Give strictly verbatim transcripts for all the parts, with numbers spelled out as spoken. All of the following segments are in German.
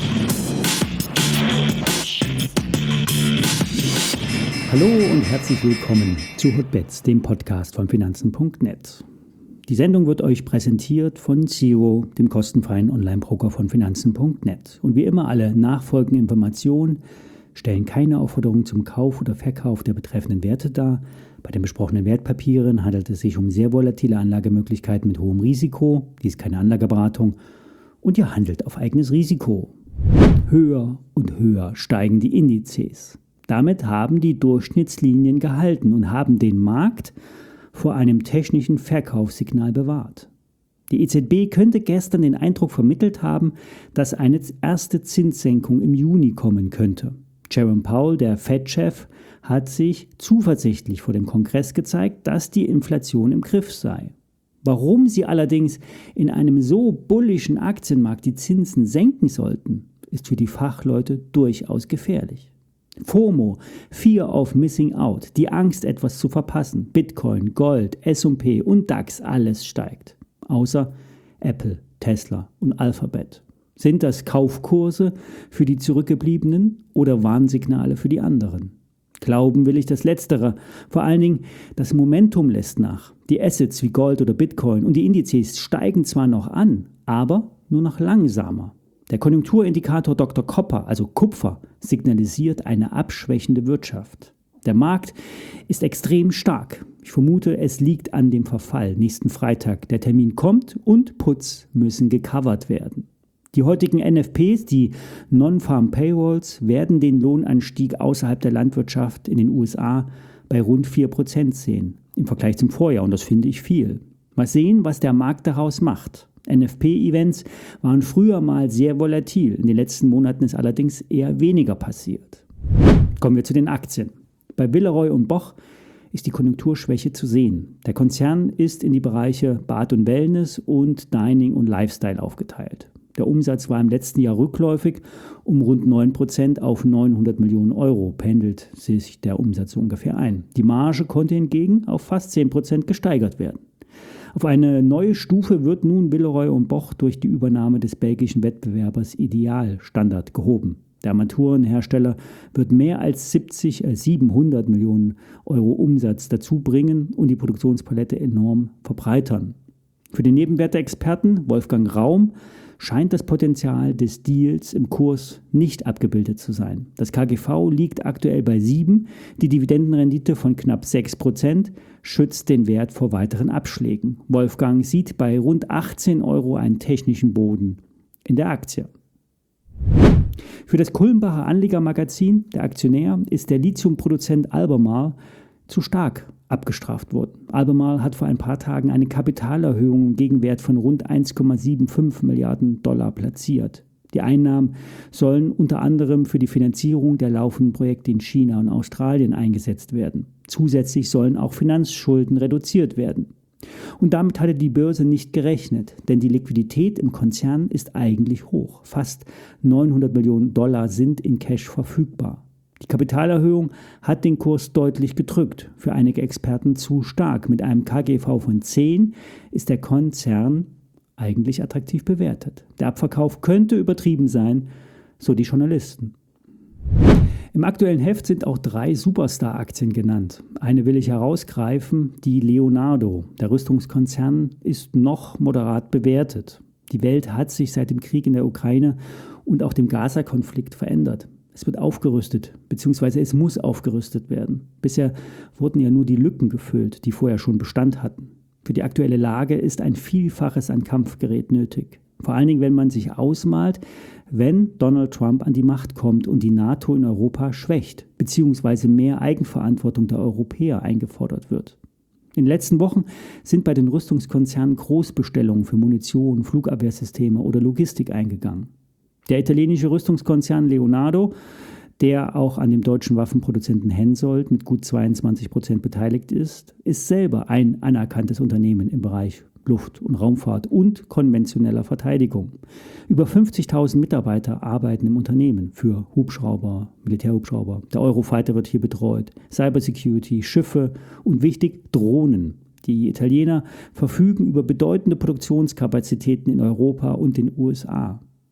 Hallo und herzlich willkommen zu Hotbets, dem Podcast von Finanzen punkt net. Die Sendung wird euch präsentiert von Zero, dem kostenfreien Online-Broker von Finanzen punkt net. Und wie immer alle nachfolgenden Informationen stellen keine Aufforderung zum Kauf oder Verkauf der betreffenden Werte dar. Bei den besprochenen Wertpapieren handelt es sich um sehr volatile Anlagemöglichkeiten mit hohem Risiko. Dies ist keine Anlageberatung und ihr handelt auf eigenes Risiko. Höher und höher steigen die Indizes. Damit haben die Durchschnittslinien gehalten und haben den Markt vor einem technischen Verkaufssignal bewahrt. Die E Z B könnte gestern den Eindruck vermittelt haben, dass eine erste Zinssenkung im Juni kommen könnte. Jerome Powell, der Fed-Chef, hat sich zuversichtlich vor dem Kongress gezeigt, dass die Inflation im Griff sei. Warum sie allerdings in einem so bullischen Aktienmarkt die Zinsen senken sollten, ist für die Fachleute durchaus gefährlich. FOMO, Fear of Missing Out, die Angst, etwas zu verpassen. Bitcoin, Gold, S und P und DAX, alles steigt. Außer Apple, Tesla und Alphabet. Sind das Kaufkurse für die Zurückgebliebenen oder Warnsignale für die anderen? Glauben will ich das Letztere. Vor allen Dingen, das Momentum lässt nach. Die Assets wie Gold oder Bitcoin und die Indizes steigen zwar noch an, aber nur noch langsamer. Der Konjunkturindikator Doktor Copper, also Kupfer, signalisiert eine abschwächende Wirtschaft. Der Markt ist extrem stark. Ich vermute, es liegt an dem Verfall nächsten Freitag. Der Termin kommt und Puts müssen gecovert werden. Die heutigen N F Ps, die Non-Farm Payrolls, werden den Lohnanstieg außerhalb der Landwirtschaft in den U S A bei rund vier Prozent sehen, im Vergleich zum Vorjahr, und das finde ich viel. Mal sehen, was der Markt daraus macht. N F P-Events waren früher mal sehr volatil. In den letzten Monaten ist allerdings eher weniger passiert. Kommen wir zu den Aktien. Bei Villeroy und Boch ist die Konjunkturschwäche zu sehen. Der Konzern ist in die Bereiche Bad und Wellness und Dining und Lifestyle aufgeteilt. Der Umsatz war im letzten Jahr rückläufig um rund neun Prozent auf neunhundert Millionen Euro, pendelt sich der Umsatz so ungefähr ein. Die Marge konnte hingegen auf fast zehn Prozent gesteigert werden. Auf eine neue Stufe wird nun Villeroy und Boch durch die Übernahme des belgischen Wettbewerbers Ideal Standard gehoben. Der Armaturenhersteller wird mehr als siebzig, äh, siebenhundert Millionen Euro Umsatz dazu bringen und die Produktionspalette enorm verbreitern. Für den Nebenwerteexperten Wolfgang Raum scheint das Potenzial des Deals im Kurs nicht abgebildet zu sein. Das K G V liegt aktuell bei sieben, die Dividendenrendite von knapp sechs Prozent schützt den Wert vor weiteren Abschlägen. Wolfgang sieht bei rund achtzehn Euro einen technischen Boden in der Aktie. Für das Kulmbacher Anlegermagazin, der Aktionär, ist der Lithiumproduzent Albemarle zu stark abgestraft worden. Albemarle hat vor ein paar Tagen eine Kapitalerhöhung im Gegenwert von rund eins Komma fünfundsiebzig Milliarden Dollar platziert. Die Einnahmen sollen unter anderem für die Finanzierung der laufenden Projekte in China und Australien eingesetzt werden. Zusätzlich sollen auch Finanzschulden reduziert werden. Und damit hatte die Börse nicht gerechnet, denn die Liquidität im Konzern ist eigentlich hoch. Fast neunhundert Millionen Dollar sind in Cash verfügbar. Die Kapitalerhöhung hat den Kurs deutlich gedrückt, für einige Experten zu stark. Mit einem K G V von zehn ist der Konzern eigentlich attraktiv bewertet. Der Abverkauf könnte übertrieben sein, so die Journalisten. Im aktuellen Heft sind auch drei Superstar-Aktien genannt. Eine will ich herausgreifen, die Leonardo. Der Rüstungskonzern ist noch moderat bewertet. Die Welt hat sich seit dem Krieg in der Ukraine und auch dem Gaza-Konflikt verändert. Es wird aufgerüstet, beziehungsweise es muss aufgerüstet werden. Bisher wurden ja nur die Lücken gefüllt, die vorher schon Bestand hatten. Für die aktuelle Lage ist ein Vielfaches an Kampfgerät nötig. Vor allen Dingen, wenn man sich ausmalt, wenn Donald Trump an die Macht kommt und die NATO in Europa schwächt, beziehungsweise mehr Eigenverantwortung der Europäer eingefordert wird. In den letzten Wochen sind bei den Rüstungskonzernen Großbestellungen für Munition, Flugabwehrsysteme oder Logistik eingegangen. Der italienische Rüstungskonzern Leonardo, der auch an dem deutschen Waffenproduzenten Hensoldt mit gut zweiundzwanzig Prozent beteiligt ist, ist selber ein anerkanntes Unternehmen im Bereich Luft- und Raumfahrt und konventioneller Verteidigung. Über fünfzigtausend Mitarbeiter arbeiten im Unternehmen für Hubschrauber, Militärhubschrauber. Der Eurofighter wird hier betreut, Cybersecurity, Schiffe und wichtig, Drohnen. Die Italiener verfügen über bedeutende Produktionskapazitäten in Europa und den U S A.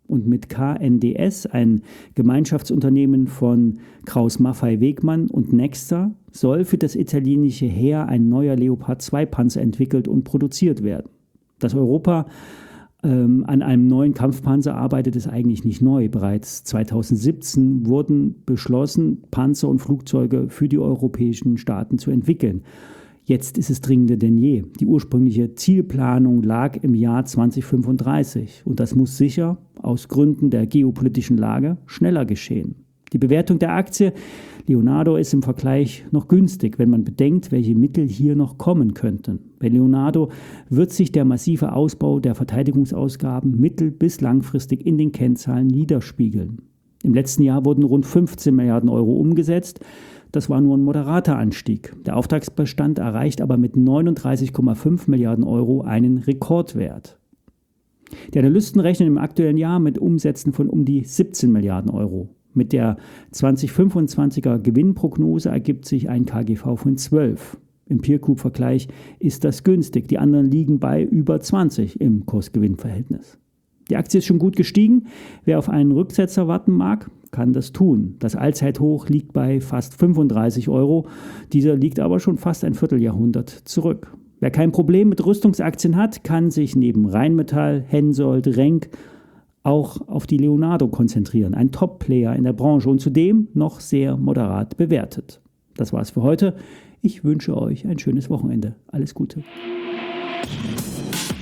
Und mit K N D S, ein Gemeinschaftsunternehmen von Krauss Maffei Wegmann und Nexter, soll für das italienische Heer ein neuer Leopard zwei Panzer entwickelt und produziert werden. Dass Europa ähm, an einem neuen Kampfpanzer arbeitet, ist eigentlich nicht neu. Bereits zweitausendsiebzehn wurden beschlossen, Panzer und Flugzeuge für die europäischen Staaten zu entwickeln. Jetzt ist es dringender denn je. Die ursprüngliche Zielplanung lag im Jahr zweitausendfünfunddreißig und das muss sicher aus Gründen der geopolitischen Lage schneller geschehen. Die Bewertung der Aktie Leonardo ist im Vergleich noch günstig, wenn man bedenkt, welche Mittel hier noch kommen könnten. Bei Leonardo wird sich der massive Ausbau der Verteidigungsausgaben mittel- bis langfristig in den Kennzahlen niederspiegeln. Im letzten Jahr wurden rund fünfzehn Milliarden Euro umgesetzt. Das war nur ein moderater Anstieg. Der Auftragsbestand erreicht aber mit neununddreißig Komma fünf Milliarden Euro einen Rekordwert. Die Analysten rechnen im aktuellen Jahr mit Umsätzen von um die siebzehn Milliarden Euro. Mit der zweitausendfünfundzwanziger Gewinnprognose ergibt sich ein K G V von zwölf. Im Peer-Group-Vergleich ist das günstig. Die anderen liegen bei über zwanzig im Kurs-Gewinn-Verhältnis. Die Aktie ist schon gut gestiegen. Wer auf einen Rücksetzer warten mag, kann das tun. Das Allzeithoch liegt bei fast fünfunddreißig Euro. Dieser liegt aber schon fast ein Vierteljahrhundert zurück. Wer kein Problem mit Rüstungsaktien hat, kann sich neben Rheinmetall, Hensoldt, Renk auch auf die Leonardo konzentrieren. Ein Top-Player in der Branche und zudem noch sehr moderat bewertet. Das war's für heute. Ich wünsche euch ein schönes Wochenende. Alles Gute.